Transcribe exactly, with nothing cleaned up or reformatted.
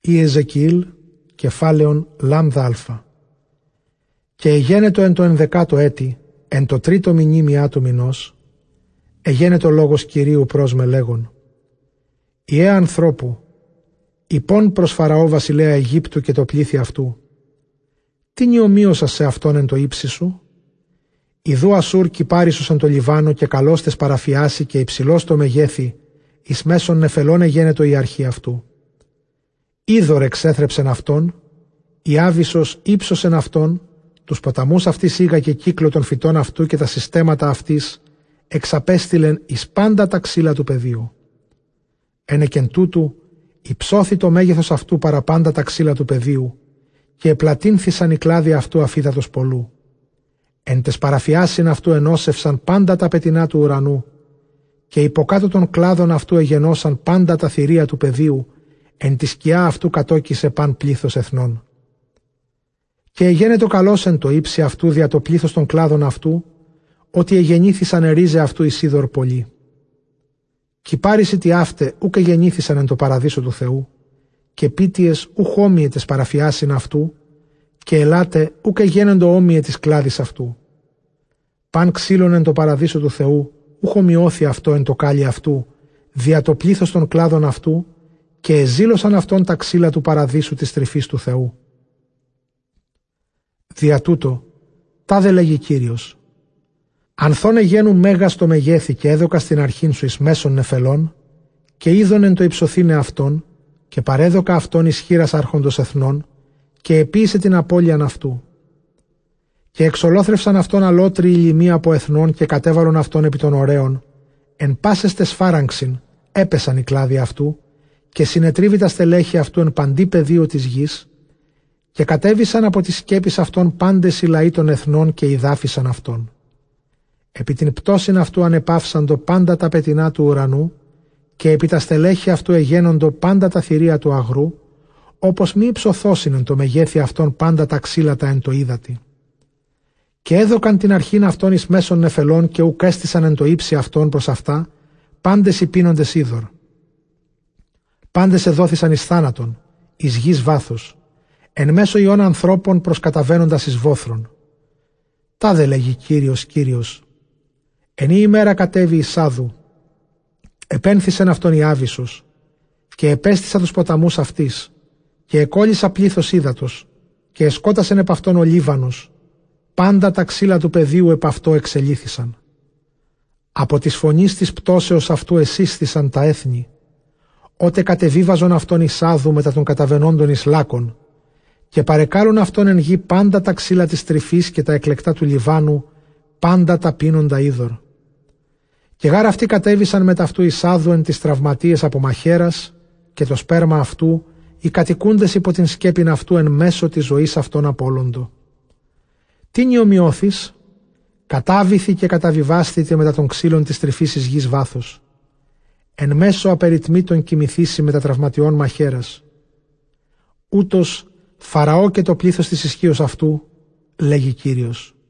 Ή Εζεκιήλ, κεφάλαιον λάμδα αλφα. Και εγένετο εν το ενδεκάτο έτη, εν το τρίτο μηνύμιά του μηνός, εγένετο λόγος Κυρίου προς με λέγον: Ιε ανθρώπου, υπόν προς Φαραώ βασιλέα Αιγύπτου και το πλήθη αυτού, τι νιομοίωσα σε αυτόν εν το ύψι σου? Ιδού Ασούρ κυπάρισος εν το Λιβάνο και καλώς τες παραφιάσει και υψηλός το μεγέθη, εις μέσον νεφελών εγένετο η αρχή αυτού. Είδωρ εξέθρεψεν αυτόν, η άβυσσος ύψωσεν αυτόν, τους ποταμούς αυτής ήγα και κύκλο των φυτών αυτού και τα συστέματα αυτής εξαπέστειλεν εις πάντα τα ξύλα του πεδίου. Ένεκεν τούτου υψώθη το μέγεθος αυτού παραπάντα τα ξύλα του πεδίου και επλατύνθησαν οι κλάδοι αυτού αφίδατος πολλού. Εν τες παραφιάσιν αυτού ενώσευσαν πάντα τα πετεινά του ουρανού και υποκάτω των κλάδων αυτού εγενώσαν πάντα τα θηρία του πεδίου, εν τη σκιά αυτού κατόκισε παν πλήθος εθνών. Και εγένετο καλώς εν το ύψη αυτού δια το πλήθος των κλάδων αυτού, ότι εγεννήθησαν ερίζε αυτού εις είδωρ πολλοί. Κυπάρισι τι αύτε ούκ εγεννήθησαν εν το παραδείσο του Θεού, και πίτιες ούχ όμοιε τες παραφιάσιν αυτού, και ελάτε ούκ εγένεντο όμοιε της κλάδης αυτού. Παν ξύλων εν το παραδείσο του Θεού, ούχ ομοιώθη αυτό εν το κάλλι αυτού, δια το πλήθος των κλάδων αυτού, και εζήλωσαν αυτόν τα ξύλα του παραδείσου της τρυφής του Θεού. Δια τούτο, τάδε λέγει Κύριος: Ανθών εγένου μέγα στο μεγέθη και έδωκα στην αρχήν σου εις μέσων νεφελών, και είδον εν το υψωθήνε αυτόν, και παρέδωκα αυτόν εις χείρας άρχοντος εθνών, και επίησε την απώλειαν αυτού. Και εξολόθρευσαν αυτόν αλότριοι λοιμοί από εθνών και κατέβαλον αυτόν επί των ωραίων, εν πάσες τες φάραγξιν έπεσαν οι κλάδοι αυτού, και συνετρίβη τα στελέχη αυτού εν παντί πεδίο της γης, και κατέβησαν από τις σκέπης αυτών πάντες οι λαοί των εθνών και ηδάφησαν αυτόν. Επί την πτώσιν αυτού ανεπαύσαντο πάντα τα πετεινά του ουρανού, και επί τα στελέχη αυτού εγένοντο πάντα τα θηρία του αγρού, όπως μη υψωθώσιν εν το μεγέθη αυτών πάντα τα ξύλατα εν το ύδατι. Και έδωκαν την αρχήν αυτών εις μέσων νεφελών και ουκ έστησαν εν το ύψη αυτών προς αυτά, πάντες οι πίνοντες είδωρ. Πάντες εδόθησαν εις θάνατον, εις γης βάθος, εν μέσω ιών ανθρώπων προσκαταβαίνοντας εις βόθρον. Τάδε λέγει Κύριος, Κύριος: Εν η ημέρα κατέβη εις Σάδου, επένθησεν αυτόν η άβυσσος, και επέστησα τους ποταμούς αυτής, και εκόλλησα πλήθος ύδατος, και εσκότασεν επ' αυτόν ο Λίβανος, πάντα τα ξύλα του πεδίου επ' αυτό εξελίθησαν. Από της φωνής της πτώσεως αυτού εσύστησαν τα έθνη, ότε κατεβίβαζον αυτόν εις Σάδου μετά των καταβενόντων εις Λάκων, και παρεκάλουν αυτόν εν γη πάντα τα ξύλα της τρυφής και τα εκλεκτά του Λιβάνου, πάντα τα πίνοντα είδωρ. Και γάρα αυτοί κατέβησαν μετά αυτού εις Σάδου εν τις τραυματίες από μαχαίρας, και το σπέρμα αυτού οι κατοικούντες υπό την σκέπην αυτού εν μέσω της ζωής αυτών απόλοντο. Τι νιομοιώθης? Κατάβηθη και καταβιβάστητε μετά των ξύλων της τρυφής εις γης βάθος. Εν μέσω απεριτμήτων κοιμηθήσει με τα τραυματιών μαχαίρας. Ούτως Φαραώ και το πλήθος της ισχύως αυτού, λέγει Κύριος.